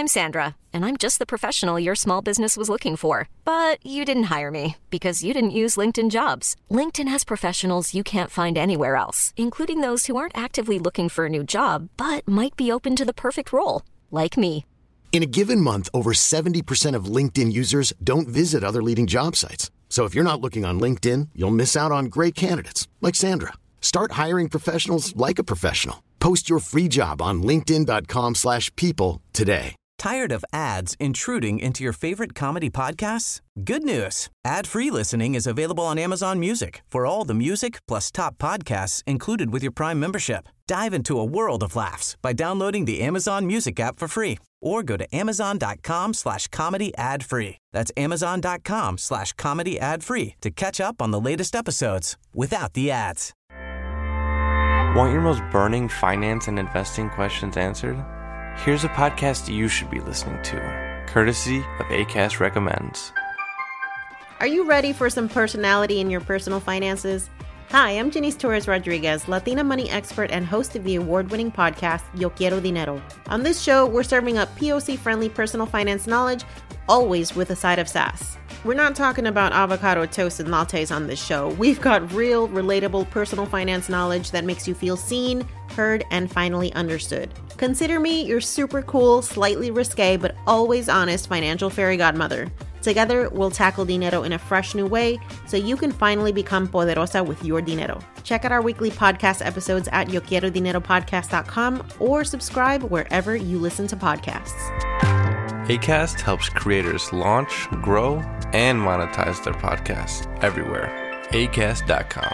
I'm Sandra, and I'm just the professional your small business was looking for. But you didn't hire me because you didn't use LinkedIn Jobs. LinkedIn has professionals you can't find anywhere else, including those who aren't actively looking for a new job, but might be open to the perfect role, like me. In a given month, over 70% of LinkedIn users don't visit other leading job sites. So if you're not looking on LinkedIn, you'll miss out on great candidates like Sandra. Start hiring professionals like a professional. Post your free job on linkedin.com/people today. Tired of ads intruding into your favorite comedy podcasts? Good news. Ad-free listening is available on Amazon Music for all the music plus top podcasts included with your Prime membership. Dive into a world of laughs by downloading the Amazon Music app for free or go to amazon.com/comedy ad-free. That's amazon.com/comedy ad-free to catch up on the latest episodes without the ads. Want your most burning finance and investing questions answered? Here's a podcast you should be listening to, courtesy of Acast Recommends. Are you ready for some personality in your personal finances? Hi, I'm Janice Torres Rodriguez, Latina money expert and host of the award-winning podcast, Yo Quiero Dinero. On this show, we're serving up POC-friendly personal finance knowledge, always with a side of sass. We're not talking about avocado toast and lattes on this show. We've got real, relatable personal finance knowledge that makes you feel seen, heard, and finally understood. Consider me your super cool, slightly risque, but always honest financial fairy godmother. Together, we'll tackle dinero in a fresh new way so you can finally become poderosa with your dinero. Check out our weekly podcast episodes at yoquierodineropodcast.com or subscribe wherever you listen to podcasts. Acast helps creators launch, grow, and monetize their podcasts everywhere. Acast.com.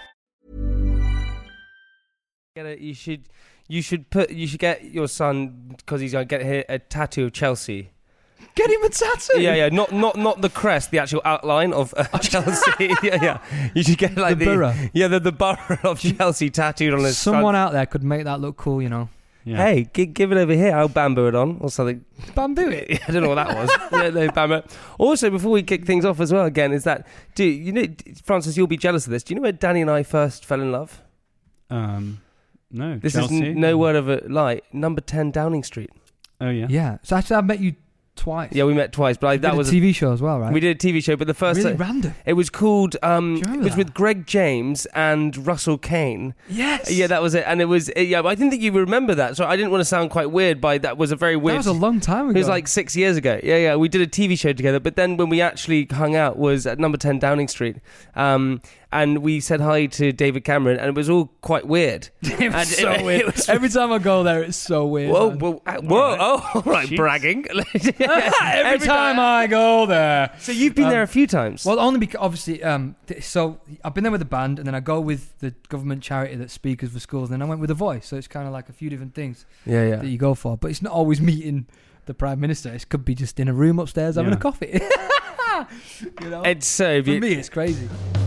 You should get your son, because he's gonna get a tattoo of Chelsea. Get him a tattoo. Yeah. Not the crest, the actual outline of Chelsea. yeah. You should get like the borough. Yeah, the borough of Chelsea tattooed on his. Someone out there could make that look cool, you know. Yeah. Hey, give it over here. I'll bamboo it on or something. Bamboo it? I don't know what that was. No, bamboo. Also, before we kick things off as well, again, is that Francis, you'll be jealous of this. Do you know where Danny and I first fell in love? No. This Chelsea? is no word of a lie. Number 10 Downing Street. Oh yeah. Yeah. So actually, I've met you twice. Yeah, we met twice, but that was a TV show as well, right? We did a TV show, but the first really random. It was called. It was that? with Greg James and Russell Kane. Yes. Yeah, that was it, and it was. Yeah, but I didn't think you remember that, so I didn't want to sound quite weird. By that was a very weird. That was a long time ago. It was like 6 years ago. Yeah. We did a TV show together, but then when we actually hung out was at number 10 Downing Street. And we said hi to David Cameron, and it was all quite weird. It was so weird. Every time I go there, it's so weird. Whoa! Oh, all right, Jeez. bragging. Every time I go there. So you've been there a few times. Well, only because obviously, so I've been there with the band, and then I go with the government charity that Speakers for Schools, and then I went with The Voice. So it's kind of like a few different things that you go for. But it's not always meeting the Prime Minister. It could be just in a room upstairs having a coffee. You know? It's so beautiful. For me, it's crazy.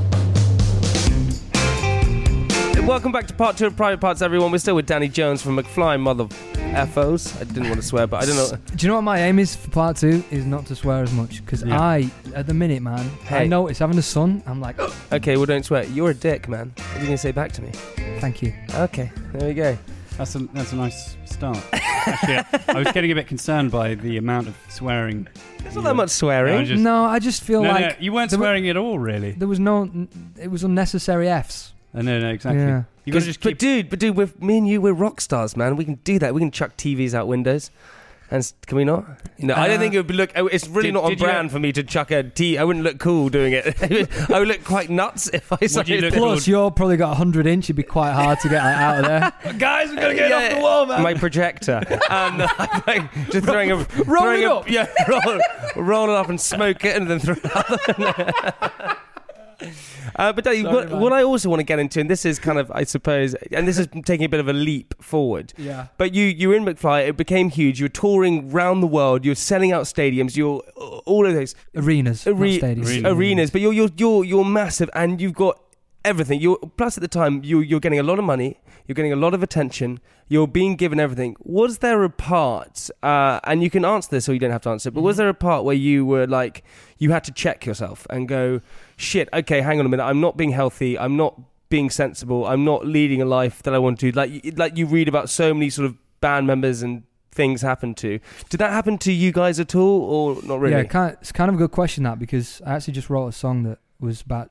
Welcome back to part 2 of Private Parts, everyone. We're still with Danny Jones from McFly Mother FOs. I didn't want to swear, but I don't know. Do you know what my aim is for part 2? Is not to swear as much. Because at the minute, man, I notice having a son, I'm like... Okay, well, don't swear. You're a dick, man. What are you going to say back to me? Thank you. Okay, there we go. That's a nice start. Actually, I was getting a bit concerned by the amount of swearing. There's not that much swearing. No, I just feel like... No, you weren't swearing at all, really. There was no... It was unnecessary Fs. No, exactly. Yeah. You gotta just keep... But dude, with me and you, we're rock stars, man. We can do that. We can chuck TVs out windows. And can we not? No, I don't think it would look... It's really not on brand for me to chuck a T. I wouldn't look cool doing it. I would look quite nuts if I said it. Plus, you're probably got 100 inch. It'd be quite hard to get out of there. Guys, we're going to get off the wall, man. My projector. And just throwing a... Roll it up. Yeah, roll it up and smoke it and then throw it up. But Dave, what I also want to get into, and this is kind of, I suppose, and this is taking a bit of a leap forward. Yeah. But you were in McFly. It became huge. You were touring around the world. You were selling out stadiums. You're all of those arenas, not stadiums. Arenas. But you're massive, and you've got everything. Plus at the time you're getting a lot of money. You're getting a lot of attention. You're being given everything. Was there a part, and you can answer this or you don't have to answer it, but was there a part where you were like, you had to check yourself and go, shit, okay, hang on a minute, I'm not being healthy, I'm not being sensible, I'm not leading a life that I want to, like you read about so many sort of band members and things happen to. Did that happen to you guys at all, or not really? Yeah, it's kind of a good question, that, because I actually just wrote a song that was about,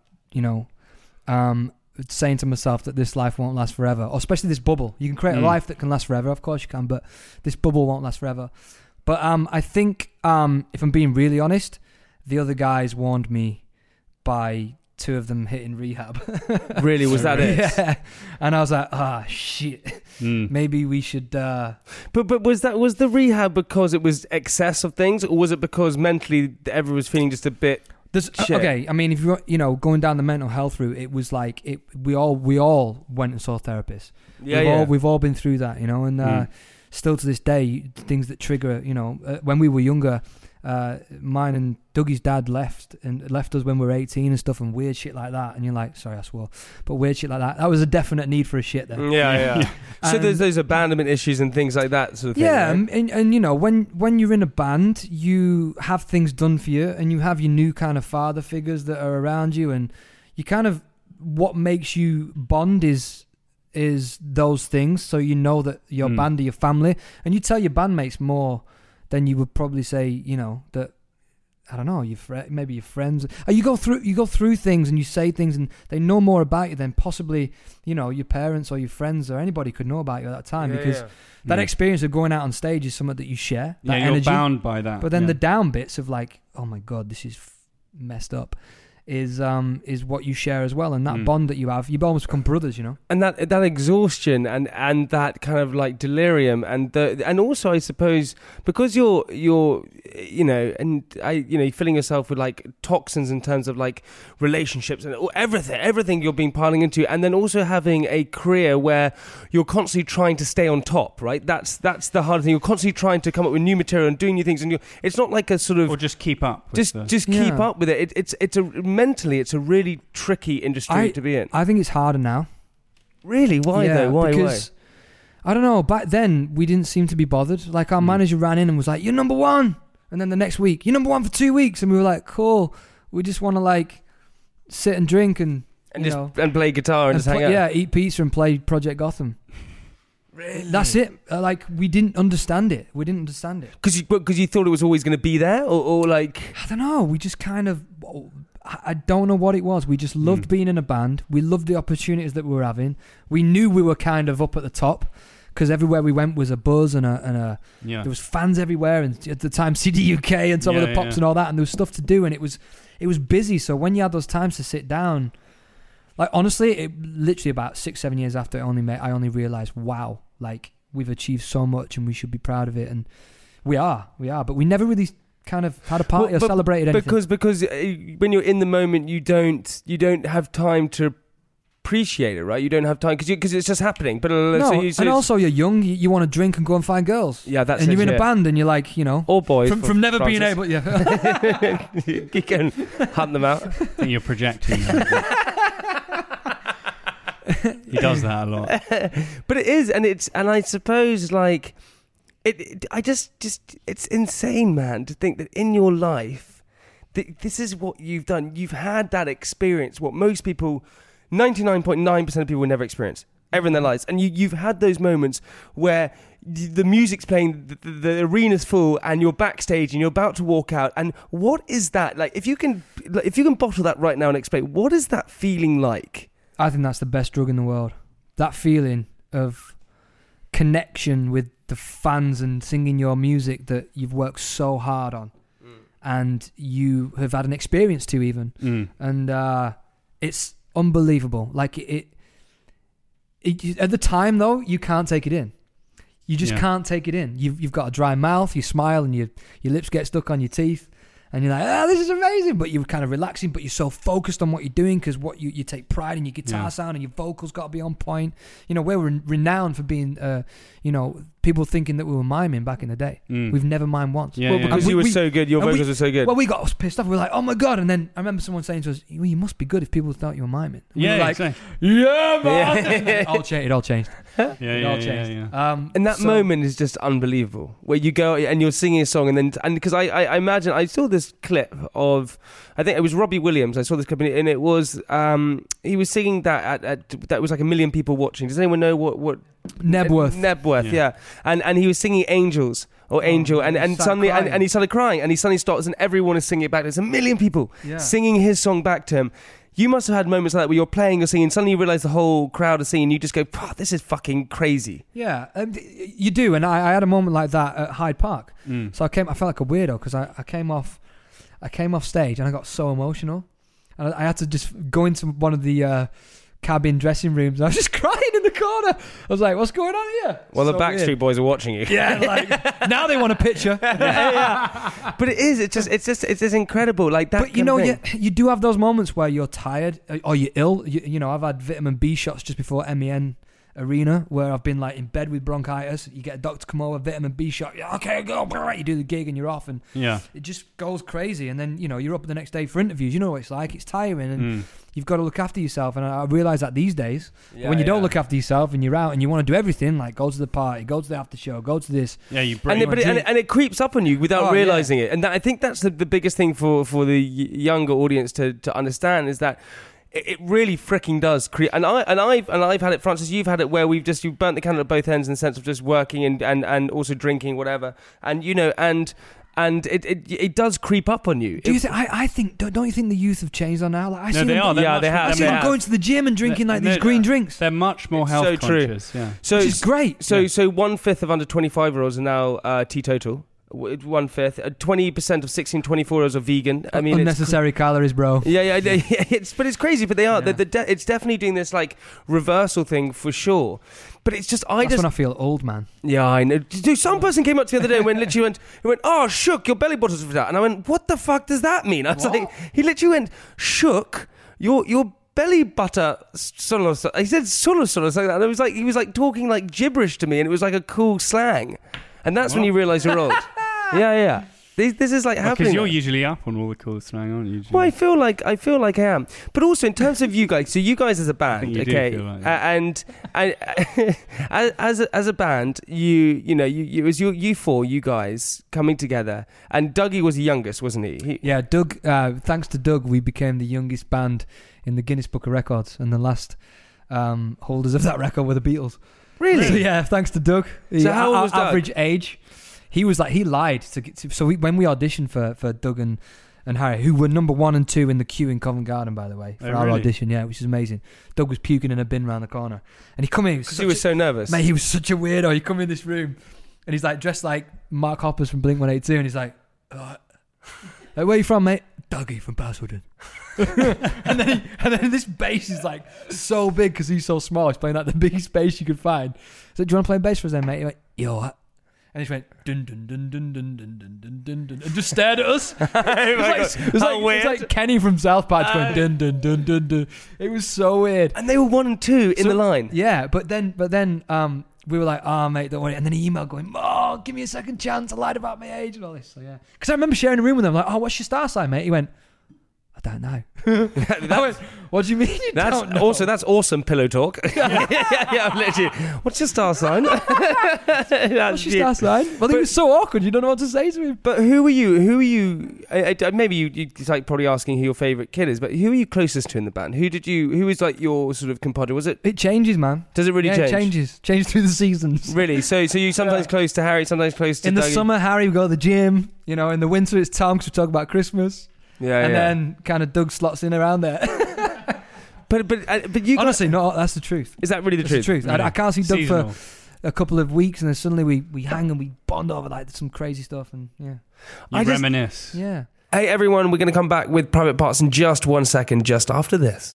saying to myself that this life won't last forever, or especially this bubble. You can create a life that can last forever, of course you can, but this bubble won't last forever. But I think, if I'm being really honest, the other guys warned me by 2 of them hitting rehab. Really? Was that it? Yeah. And I was like, shit. Maybe we should... But was the rehab because it was excess of things, or was it because mentally everyone was feeling just a bit... Okay, I mean, if you're going down the mental health route, it was like we all went and saw therapists. We've all been through that, and still to this day, things that trigger, when we were younger, mine and Dougie's dad left us when we were 18 and stuff, and weird shit like that. And you're like, sorry, I swore, but weird shit like that. That was a definite need for a shit there. Yeah. So there's those abandonment issues and things like that sort of thing. Yeah, right? and when you're in a band, you have things done for you, and you have your new kind of father figures that are around you, and you kind of, what makes you bond is those things. So you know that your band are your family, and you tell your bandmates more than you would probably say, that, I don't know, maybe your friends. You go through things and you say things, and they know more about you than possibly, your parents or your friends or anybody could know about you at that time, because that experience of going out on stage is something that you share. That you're energy. bound by that. But then the down bits of like, oh my God, this is messed up, is what you share as well, and that bond that you have, you almost become brothers, And that exhaustion and that kind of like delirium, and also I suppose because you're filling yourself with like toxins in terms of like relationships and everything you're being piling into, and then also having a career where you're constantly trying to stay on top, right? That's the hard thing. You're constantly trying to come up with new material and doing new things, and it's not like a sort of, or just keep up. Just keep up with it. Mentally, it's a really tricky industry to be in. I think it's harder now. Really? Why though? Why? Because, I don't know, back then we didn't seem to be bothered. Like our manager ran in and was like, "You're number 1," and then the next week, "You're number 1 for 2 weeks," and we were like, "Cool." We just want to like sit and drink and play guitar and just hang out. Yeah, eat pizza and play Project Gotham. Really? That's it. Like we didn't understand it. Because you thought it was always going to be there, or like, I don't know. We just kind of. I don't know what it was. We just loved being in a band. We loved the opportunities that we were having. We knew we were kind of up at the top, because everywhere we went was a buzz and there was fans everywhere, and at the time CD UK and some of the pops and all that, and there was stuff to do, and it was busy. So when you had those times to sit down, like honestly, it literally about 6-7 years after I only realized, wow, like we've achieved so much and we should be proud of it, and we are, but we never really kind of had a party or celebrated anything. Because when you're in the moment, you don't have time to appreciate it, right? You don't have time because it's just happening. But and also you're young, you want to drink and go and find girls. Yeah, that's and you're in a band and you're like, or boys from never being able. Yeah, you can hunt them out. I think you're projecting. He does that a lot. But it is, and I suppose like. It's insane, man, to think that in your life, this is what you've done. You've had that experience, what most people, 99.9% of people will never experience ever in their lives. And you've had those moments where the music's playing, the arena's full, and you're backstage and you're about to walk out. And what is that like? If you can bottle that right now and explain, what is that feeling like? I think that's the best drug in the world. That feeling of connection with the fans and singing your music that you've worked so hard on and you have had an experience to even and it's unbelievable. Like it at the time though, you can't take it in. You just can't take it in. You've got a dry mouth, you smile and your lips get stuck on your teeth and you're like, this is amazing, but you're kind of relaxing, but you're so focused on what you're doing because what you take pride in your guitar sound and your vocals got to be on point. We were renowned for being people thinking that we were miming back in the day. We've never mimed once. Because you were so good, your vocals were so good. Well, we got pissed off. We were like, oh my God. And then I remember someone saying to us, well, you must be good if people thought you were miming. And we were like, exactly. Yeah, man. It all changed. It all changed. And that moment is just unbelievable, where you go and you're singing a song, and because I imagine, I saw this clip of, I think it was Robbie Williams. I saw this clip, and it was he was singing that that was like 1 million people watching. Does anyone know what Nebworth, yeah. And he was singing Angels or Angel, and suddenly and he started crying, and he suddenly stops, and everyone is singing it back. There's a million people singing his song back to him. You must have had moments like that where you're playing or singing, and suddenly you realise the whole crowd is singing, and you just go, this is fucking crazy. Yeah, you do, and I had a moment like that at Hyde Park. So I felt like a weirdo because I came off stage and I got so emotional, and I had to just go into one of the cabin dressing rooms. I was just crying in the corner. I was like, what's going on here? Well, the Backstreet Boys are watching you. Yeah, like now they want a picture. But it's just incredible, like that. But you know, you do have those moments where you're tired or you're ill. You know, I've had vitamin B shots just before MEN Arena where I've been like in bed with bronchitis. You get a doctor come over, vitamin B shot. Yeah, okay, go. You do the gig and you're off, and it just goes crazy. And then you're up the next day for interviews. You know what it's like. It's tiring, and you've got to look after yourself. And I realise that these days, when you don't look after yourself and you're out and you want to do everything, like go to the party, go to the after show, go to this. Yeah, you bring and it creeps up on you without realising it. And I think that's the biggest thing for the younger audience to understand is that it really freaking does create. And I've had it, Francis. You've had it where you've burnt the candle at both ends in the sense of just working and also drinking, whatever. And and it does creep up on you. Do you think? I think. Don't you think the youth have changed on now? Like, they are. They have. I see them going to the gym and drinking these green drinks. They're much more health conscious. True. Yeah. So which is great. So 1/5 of under 25-year-olds are now teetotal. 1/5, 20% of 16-24-year-olds are vegan. I mean, unnecessary calories, bro. Yeah. But it's crazy. But they are. Yeah. It's definitely doing this like reversal thing for sure. But it's just That's when I feel old, man. Yeah, I know. Dude, some person came up to the other day and literally went, "Oh, shook, your belly button's for that." And I went, "What the fuck does that mean?" I was like, he literally went, "Shook, your belly butter solo." He said solo like that. And it was like he was like talking like gibberish to me, and it was like a cool slang. And that's when you realise you're old. Yeah. This is like happening. Because you're usually up on all the cool slang, aren't you? Well, I feel like I am. But also in terms of you guys, so you guys as a band, okay, do feel like and as a band, it was you four, you guys coming together, and Dougie was the youngest, wasn't he? Yeah, Doug. Thanks to Doug, we became the youngest band in the Guinness Book of Records, and the last holders of that record were the Beatles. Really? So, yeah, thanks to Doug. So how old was Doug? Average age. He was like, he lied. When we auditioned for Doug and Harry, who were number 1 and 2 in the queue in Covent Garden, by the way, for our audition, which is amazing. Doug was puking in a bin round the corner. And he come in. Because he was so nervous. Mate, he was such a weirdo. He come in this room and he's like dressed like Mark Hoppus from Blink-182, and he's like, where are you from, mate? Dougie from Basildon. and then this bass is like so big because he's so small. He's playing like the biggest bass you could find. So, do you want to play bass for us then, mate? He went, yo, what? And he just went dun dun dun dun dun dun dun dun dun dun, and just stared at us. It was like Kenny from South Park going dun dun dun dun dun. It was so weird. And they were 1 and 2 in the line. Yeah, but then we were like, oh mate, don't worry. And then he emailed going, oh, give me a second chance. I lied about my age and all this. So yeah, because I remember sharing a room with him. Like, oh, what's your star sign, mate? He went, I don't know. I went, what do you mean you don't know? Also, that's awesome pillow talk. yeah, literally. What's your star sign? What's your star sign? Well, it was so awkward. You don't know what to say to him. But who are you? Maybe you like probably asking who your favourite kid is, but who are you closest to in the band? Who is like your sort of compadre? Was it? It changes, man. Does it really change? It changes. Changes through the seasons. Really? So you sometimes close to Harry, sometimes close to in the Dougie. Summer, Harry would go to the gym. You know, in the winter, it's Tom because we talk about Christmas. And then kind of Doug slots in around there. but you honestly, that's the truth. Is that really the truth? Really? I can't see Doug for a couple of weeks, and then suddenly we hang and we bond over like some crazy stuff, and reminisce. Yeah. Hey everyone, we're going to come back with Private Parts in just 1 second, just after this.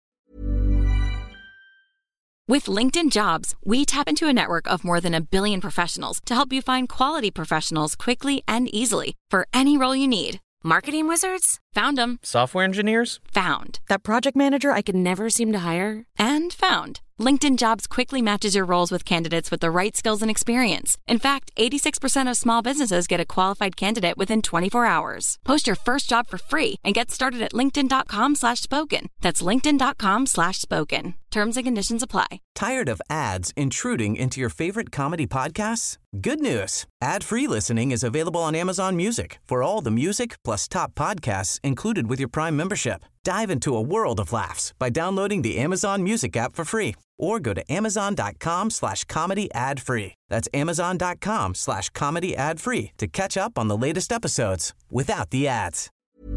With LinkedIn Jobs, we tap into a network of more than 1 billion professionals to help you find quality professionals quickly and easily for any role you need. Marketing wizards? Found them. Software engineers? Found. That project manager I could never seem to hire? And found. LinkedIn Jobs quickly matches your roles with candidates with the right skills and experience. In fact, 86% of small businesses get a qualified candidate within 24 hours. Post your first job for free and get started at linkedin.com/spoken. That's linkedin.com/spoken. Terms and conditions apply. Tired of ads intruding into your favorite comedy podcasts? Good news. Ad-free listening is available on Amazon Music for all the music plus top podcasts included with your Prime membership. Dive into a world of laughs by downloading the Amazon Music app for free or go to amazon.com/comedy ad free. That's amazon.com/comedy ad free to catch up on the latest episodes without the ads.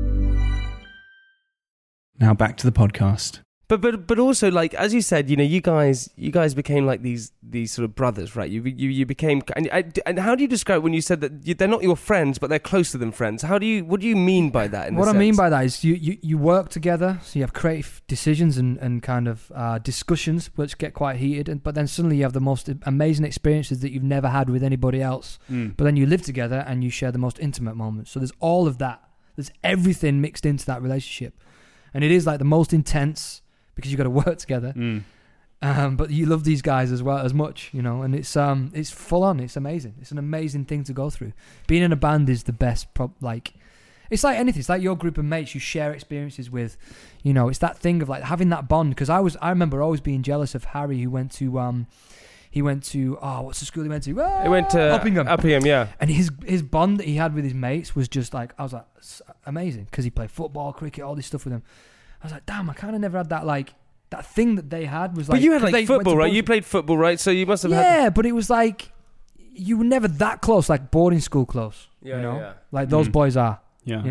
Now back to the podcast. But also, like, as you said, you guys became like these sort of brothers, right? You became, and how do you describe when you said that they're not your friends, but they're closer than friends? What do you mean by that? What I mean by that is you work together, so you have creative decisions and kind of discussions which get quite heated, but then suddenly you have the most amazing experiences that you've never had with anybody else. But then you live together and you share the most intimate moments. So there's all of that. There's everything mixed into that relationship, and it is like the most intense. Because you've got to work together, but you love these guys as well as much, and it's full on. It's amazing. It's an amazing thing to go through. Being in a band is the best. It's like anything. It's like your group of mates you share experiences with. It's that thing of like having that bond. Because I remember always being jealous of Harry, who went to what's the school he went to? He went to Uppingham, yeah. And his bond that he had with his mates was just like, I was like, amazing, because he played football, cricket, all this stuff with them. I was like, damn, I kind of never had that, like, that thing that they had was like... But you had, like, football, right? You played football, right? So you must have had... Yeah, but it was like, you were never that close, like boarding school close, Yeah. Like those boys are,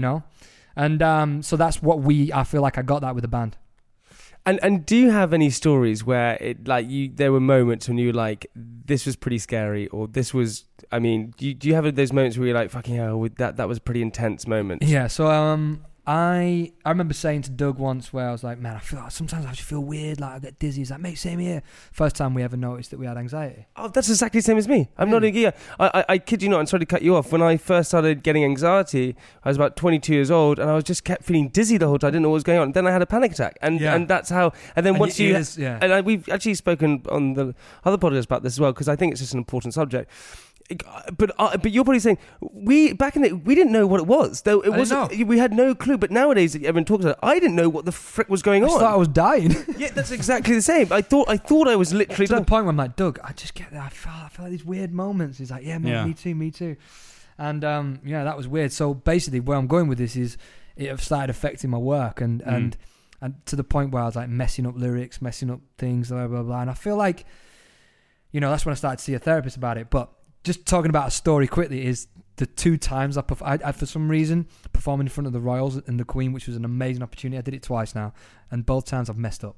And so that's what I feel like I got that with the band. And do you have any stories where there were moments when you were like, this was pretty scary, or this was... I mean, do you have those moments where you're like, fucking hell, that was a pretty intense moment? Yeah, so... I remember saying to Doug once where I was like, man, I feel like sometimes I just feel weird, like I get dizzy. He's like, mate, same here. First time we ever noticed that we had anxiety. Oh, that's exactly the same as me. I'm not a I kid you not, I'm sorry to cut you off. When I first started getting anxiety, I was about 22 years old, and I was just kept feeling dizzy the whole time. I didn't know what was going on. Then I had a panic attack, and that's how. And then once we've actually spoken on the other podcast about this as well, because I think it's just an important subject. But you're probably saying back in we didn't know what it was, though it wasn't. We had no clue. But nowadays, everyone talks about it. I didn't know what the frick was going on. I thought I was dying. Yeah, that's exactly the same. I thought I was literally to the point where I'm like, Doug, I just get that. I feel like these weird moments. He's like, yeah, man, me too. And that was weird. So basically, where I'm going with this is it started affecting my work and to the point where I was like messing up lyrics, messing up things, blah blah blah. And I feel like, that's when I started to see a therapist about it, but. Just talking about a story quickly is the 2 times I for some reason performing in front of the Royals and the Queen, which was an amazing opportunity. I did it twice now, and both times I've messed up.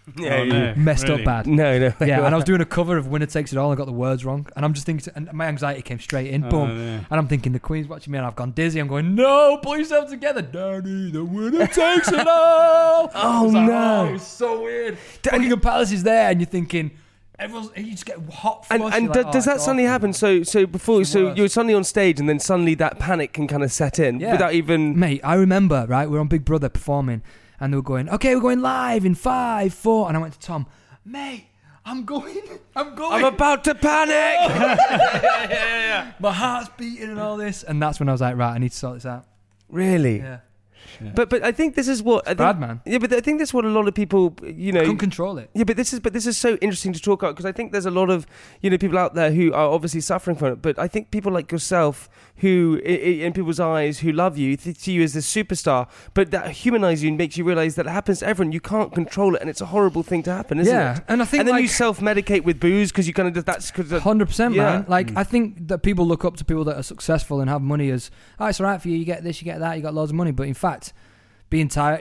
Messed up bad. No. Yeah, and I was doing a cover of Winner Takes It All. I got the words wrong, and I'm just thinking, and my anxiety came straight in. Boom, and I'm thinking the Queen's watching me, and I've gone dizzy. I'm going, no, pull yourself together, Danny. The winner takes it all. Oh no, it was so weird. Buckingham Palace is there, and you're thinking. You just get hot flush. And does that suddenly happen? So you're suddenly on stage, and then suddenly that panic can kind of set in without even... Mate, I remember, right, we were on Big Brother performing, and they were going, okay, we're going live in 5, 4, and I went to Tom, mate, I'm going. I'm about to panic. Yeah. My heart's beating and all this, and that's when I was like, right, I need to sort this out. Really? Yeah. But I think this is what bad, man. Yeah, but I think that's what a lot of people, couldn't control it. Yeah, but this is so interesting to talk about, because I think there's a lot of people out there who are obviously suffering from it. But I think people like yourself, who in people's eyes who love you, see you as this superstar, but that humanizes you and makes you realize that it happens to everyone. You can't control it, and it's a horrible thing to happen, isn't it? And I think, and then you self-medicate with booze because you kind of that's 100%, man. I think that people look up to people that are successful and have money as, it's all right for you. You get this, you get that, you got loads of money. But in fact, being tired,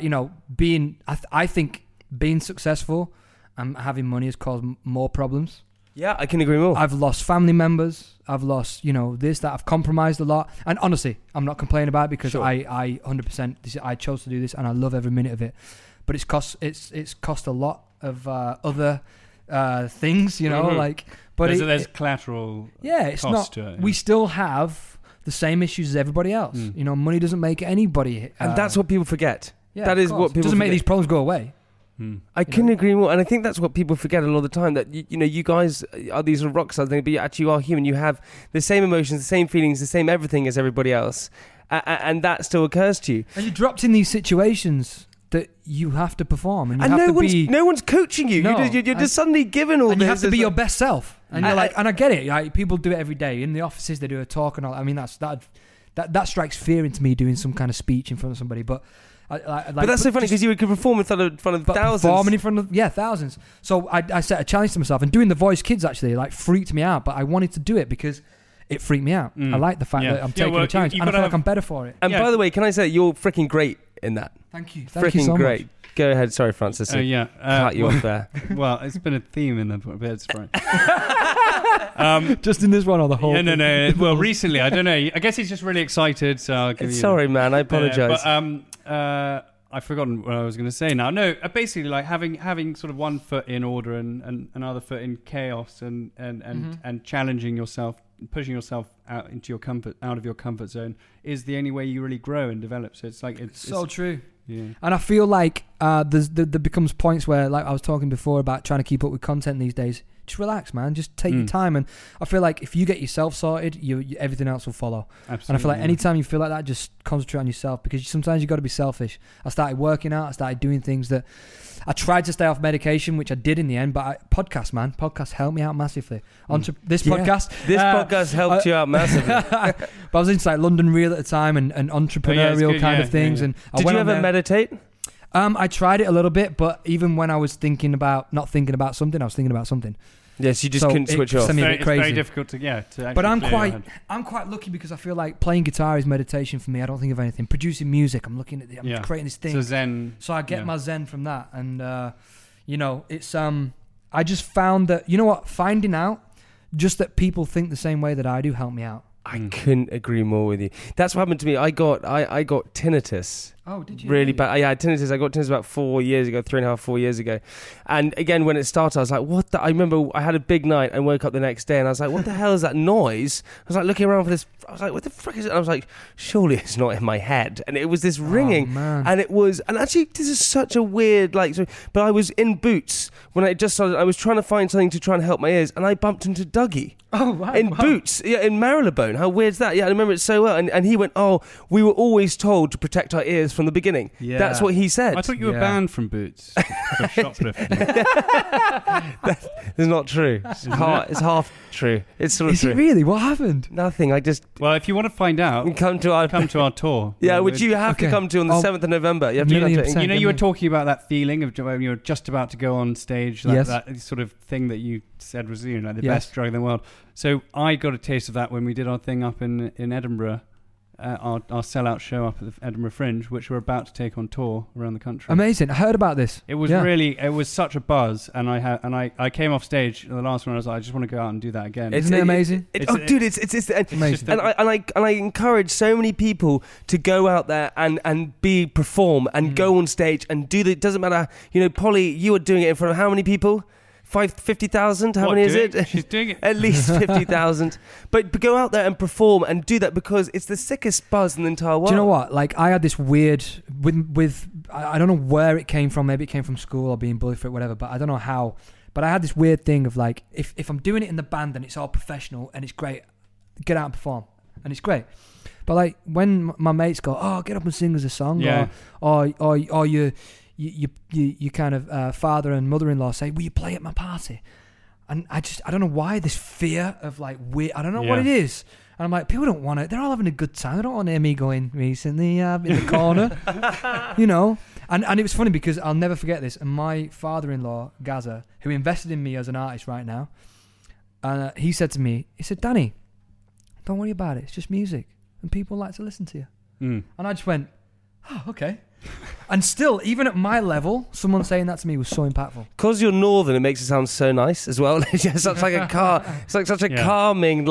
I think being successful and having money has caused more problems. Yeah, I can agree more. I've lost family members. I've lost, this, that. I've compromised a lot. And honestly, I'm not complaining about it, because sure. I 100%, I chose to do this, and I love every minute of it. But it's cost a lot of other things, Mm-hmm. But there's collateral. Yeah, it's cost not. To it, we still have the same issues as everybody else. Money doesn't make anybody. And that's what people forget. Yeah, that is what people doesn't make these problems go away. I couldn't agree more, and I think that's what people forget a lot of the time, that you guys are these rock stars, but you actually are human. You have the same emotions, the same feelings, the same everything as everybody else, and that still occurs to you. And you're dropped in these situations that you have to perform, and no one's coaching you. No, you're just suddenly given all this. And you have to be your best self. And you're and I get it. People do it every day in the offices. They do a talk and all. I mean, that strikes fear into me, doing some kind of speech in front of somebody. But but that's so funny because you could perform in front of thousands. Performing in front of thousands. So I set a challenge to myself, and doing The Voice Kids actually like freaked me out. But I wanted to do it because it freaked me out. I like the fact that I'm taking a challenge, and I feel like I'm better for it. And by the way, can I say you're freaking great in that? Thank you. Thank you so great. Much. Go ahead. Sorry, Francis. Cut you off there. Well, it's been a theme in the bits, right? Just in this one or the whole? No. Well, recently, I don't know. I guess he's just really excited. So I'll give you. Sorry, man. I apologise. I've forgotten what I was going to say now. No, basically, like having sort of one foot in order and another foot in chaos, and challenging yourself, pushing yourself out of your comfort zone is the only way you really grow and develop. So it's like it's so true. Yeah. And I feel like there becomes points where, like I was talking before about trying to keep up with content these days. Just relax, man. Just take your time. And I feel like if you get yourself sorted, you everything else will follow. Absolutely. And I feel like anytime you feel like that, just concentrate on yourself, because sometimes you got to be selfish. I started working out. I started doing things that I tried to stay off medication, which I did in the end. But podcasts helped me out massively. This podcast helped you out massively. But I was into like London Real at the time and entrepreneurial kind of things. And did you ever meditate? I tried it a little bit, but even when I was not thinking about something, I was thinking about something. Yes, you just couldn't switch off. It's very difficult to but I'm quite lucky, because I feel like playing guitar is meditation for me. I don't think of anything. Producing music, I'm looking at I'm creating this thing. So Zen. So I get my Zen from that, and it's I just found that, you know what, finding out just that people think the same way that I do helped me out. I couldn't agree more with you. That's what happened to me. I got tinnitus. Oh, did you? Really bad. Yeah, I had tinnitus. I got tinnitus about 4 years ago, 3.5, 4 years ago. And again, when it started, I was like, what the? I remember I had a big night and woke up the next day and I was like, what the hell is that noise? I was like looking around for this. I was like, what the frick is it? And I was like, surely it's not in my head. And it was this ringing. Man. And it was, and actually, this is such a weird, but I was in Boots when I just started. I was trying to find something to try and help my ears, and I bumped into Dougie. Oh, wow. In Boots, in Marylebone. How weird's that? Yeah, I remember it so well. And he went, oh, we were always told to protect our ears from the beginning. Yeah. That's what he said. I thought you were banned from Boots for shoplifting. That's not true. It's half true. It's sort of true. Is it really? What happened? Nothing. Well, if you want to find out, come to our tour. Yeah, which you have to come to on the 7th of November. You have to you were talking about that feeling of when you were just about to go on stage, that sort of thing that you said was the best drug in the world. So I got a taste of that when we did our thing up in Edinburgh. Our sellout show up at the Edinburgh Fringe, which we're about to take on tour around the country. Amazing! I heard about this. It was it was such a buzz, and I came off stage the last one. I was like, I just want to go out and do that again. Isn't it amazing? It's amazing. And I encourage so many people to go out there and perform and go on stage and do it doesn't matter. Polly, you are doing it in front of how many people? 50,000? How many is it? She's doing it. At least 50,000. But go out there and perform and do that, because it's the sickest buzz in the entire world. Do you know what? Like, I had this weird with I don't know where it came from. Maybe it came from school or being bullied for it, whatever. But I don't know how. But I had this weird thing of like, if I'm doing it in the band and it's all professional and it's great, get out and perform, and it's great. But like when my mates go, oh, get up and sing us a song, or you kind of father and mother-in-law say, will you play at my party? And I don't know why this fear of like weird, I don't know what it is. And I'm like, people don't want it. They're all having a good time. They don't want to hear me going recently in the corner, And it was funny because I'll never forget this. And my father-in-law, Gaza, who invested in me as an artist right now, he said to me, Danny, don't worry about it. It's just music, and people like to listen to you. And I just went, oh, okay. And still, even at my level, someone saying that to me was so impactful. Because you're northern, it makes it sound so nice as well. It's just such like a it's like such a calming,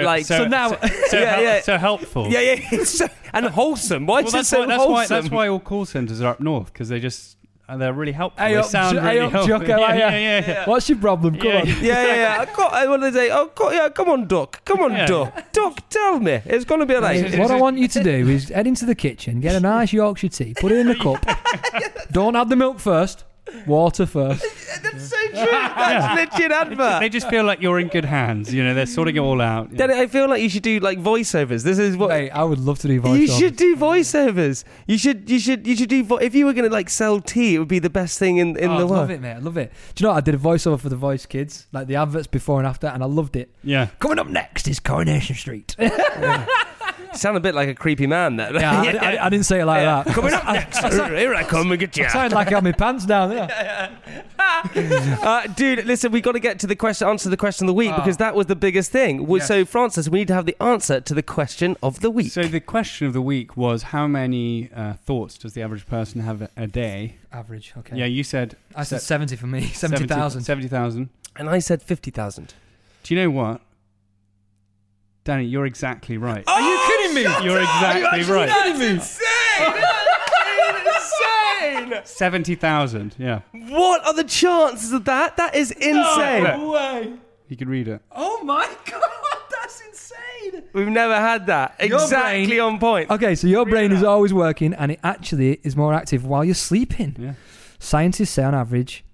so helpful. Yeah. And wholesome. Why is it so wholesome? That's why all call centres are up north, because they're really helpful. Hey, they sound really helpful. Yeah. What's your problem? Come on. Yeah. What do they say? Come on, Duck. Come on, Duck. Duck, tell me. It's going to be alright. What I want you to do is head into the kitchen, get a nice Yorkshire tea, put it in a cup. Don't add the milk first. Water first. That's so true. That's legit advert. They just feel like you're in good hands. They're sorting it all out. Danny, I feel like you should do like voiceovers. This is what. Mate, I would love to do voiceovers. You should do voiceovers. You should do. If you were going to like sell tea, it would be the best thing in the world. I love it, mate. I love it. Do you know what? I did a voiceover for The Voice Kids, like the adverts before and after, and I loved it. Yeah. Coming up next is Coronation Street. You sound a bit like a creepy man there. Yeah, I didn't say it like that. Coming up next. Here I come and get you. I sound like I have my pants down there. Dude, listen, we got to get to the question, answer the question of the week, because that was the biggest thing. Yes. So, Francis, we need to have the answer to the question of the week. So the question of the week was, how many thoughts does the average person have a day? Average, okay. Yeah, you said... I said 70 for me, 70,000. 70,000. And I said 50,000. Do you know what? Danny, you're exactly right. Are you kidding me? You're exactly right. That's insane! That's insane! 70,000, yeah. What are the chances of that? That is insane. No way. You could read it. Oh my God, that's insane. We've never had that. Exactly on point. Okay, so your brain is always working, and it actually is more active while you're sleeping. Yeah. Scientists say an average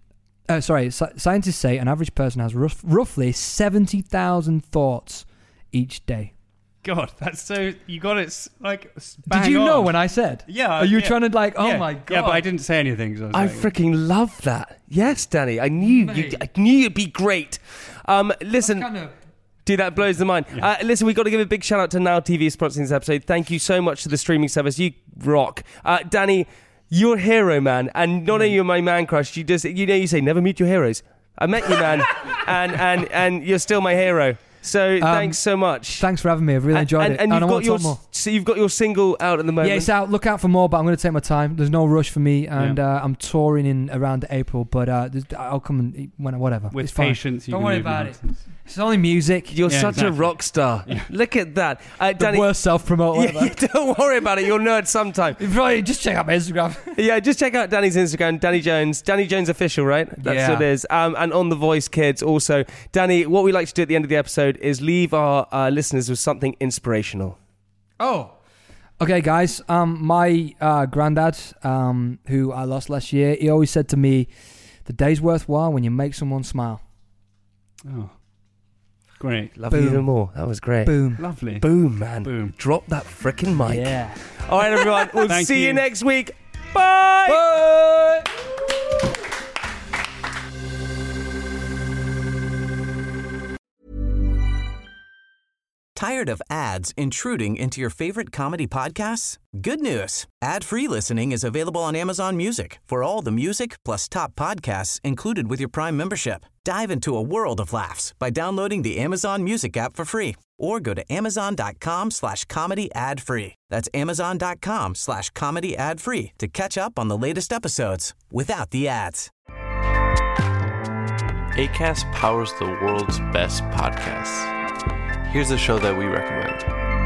person has roughly 70,000 thoughts each day. God, that's so... You got it like bang Did you on. know when I said? Yeah. Are you trying to like, oh yeah. my God. Yeah, but I didn't say anything. So I freaking love that. Yes, Danny. I knew you'd be great. Listen... Dude, that blows the mind. Yeah. Listen, we've got to give a big shout out to Now TV sponsoring this episode. Thank you so much to the streaming service. You rock. Danny, you're a hero, man. And not only are you my man crush, you say never meet your heroes. I met you, man. and you're still my hero. So thanks so much. Thanks for having me. I've really enjoyed it. And you've got your single out at the moment. Yeah, it's out. Look out for more, but I'm going to take my time. There's no rush for me, and I'm touring in around April. But I'll come and whatever. With it's patience, don't worry about it. It's only music. You're such a rock star. Yeah. Look at that. The worst self-promote ever. Don't worry about it. You'll know it sometime. Probably just check out my Instagram. Yeah, just check out Danny's Instagram, Danny Jones. Danny Jones Official, right? That's what it is. And on The Voice Kids also. Danny, what we like to do at the end of the episode is leave our listeners with something inspirational. Oh. Okay, guys. My granddad, who I lost last year, he always said to me, the day's worthwhile when you make someone smile. Oh. Great. Love you even more. That was great. Boom. Lovely. Boom, man. Boom. Drop that freaking mic. Yeah. All right, everyone. We'll see you next week. Bye. Bye. Tired of ads intruding into your favorite comedy podcasts? Good news. Ad-free listening is available on Amazon Music for all the music plus top podcasts included with your Prime membership. Dive into a world of laughs by downloading the Amazon Music app for free or go to amazon.com/comedy ad-free. That's amazon.com/comedy ad-free to catch up on the latest episodes without the ads. Acast powers the world's best podcasts. Here's a show that we recommend.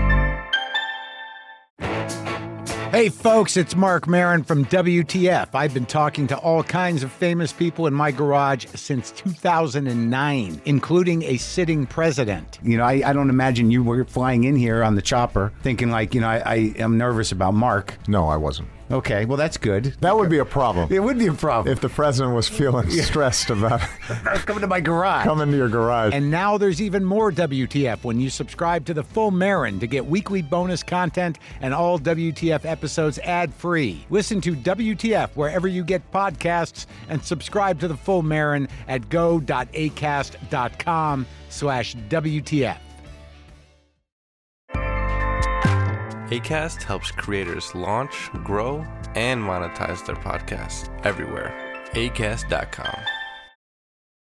Hey folks, it's Mark Maron from WTF. I've been talking to all kinds of famous people in my garage since 2009, including a sitting president. You know, I don't imagine you were flying in here on the chopper thinking like, I am nervous about Mark. No, I wasn't. Okay, well, that's good. That would be a problem. It would be a problem. If the president was feeling stressed about coming to my garage. Coming to your garage. And now there's even more WTF when you subscribe to The Full Marin to get weekly bonus content and all WTF episodes ad-free. Listen to WTF wherever you get podcasts and subscribe to The Full Marin at go.acast.com/WTF. Acast helps creators launch, grow, and monetize their podcasts everywhere. Acast.com.